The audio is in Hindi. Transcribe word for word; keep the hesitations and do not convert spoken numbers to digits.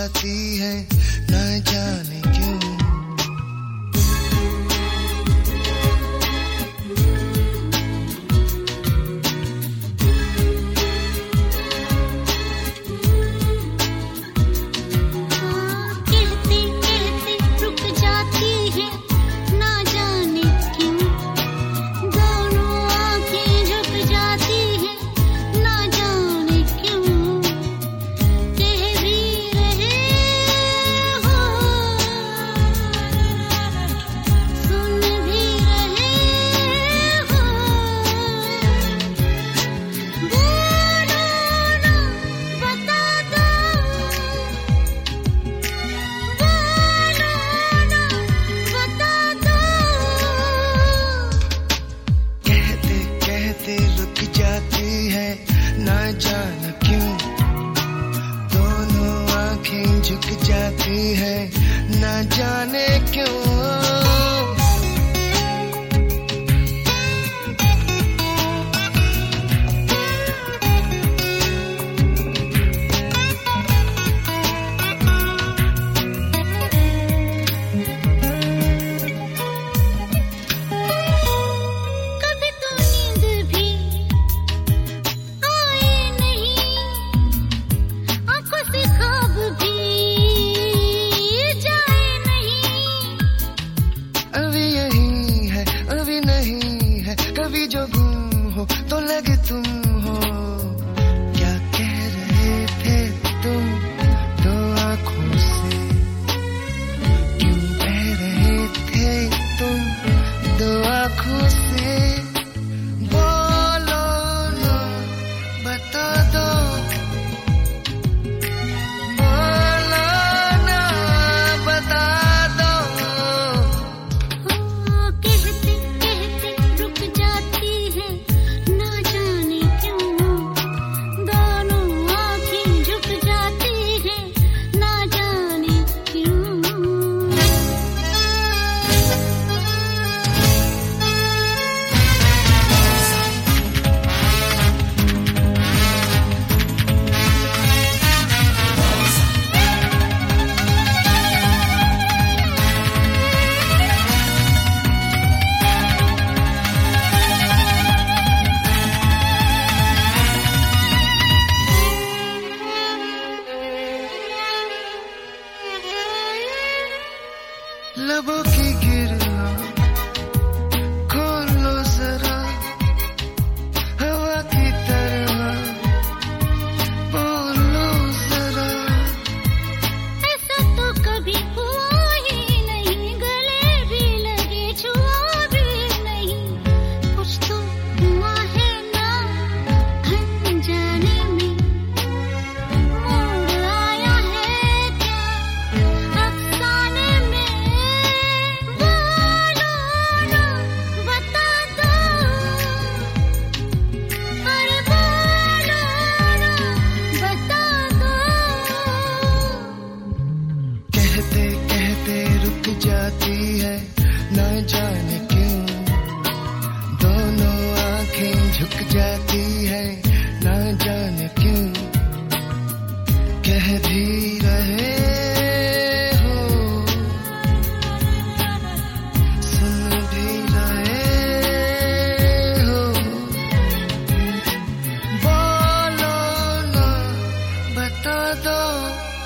जाती है न जाने क्यों। जाने क्यों दोनों आंखें झुक जाती है न जाने क्यों। कभी जो गुम हो तो लगे तुम हो, क्या कह रहे थे तुम दो आंखों से, क्यों कह रहे थे तुम दो आंखों से, बोलो ना बता दो, बोलो ना बता दो। लबों की गिरना खोलो जरा, हवा की तरह बोलो जरा। ऐसा तो कभी हुआ ही नहीं, गले भी लगे छुआ भी नहीं, कुछ तो हुआ है ना अनजाने में, मोड़ आया है क्या अफसाने में। कहते कहते रुक जाती है न जाने क्यों, दोनों आंखें झुक जाती है न जाने क्यों। कह भी रहे हो सुन भी रहे हो, बोलो ना बता दो।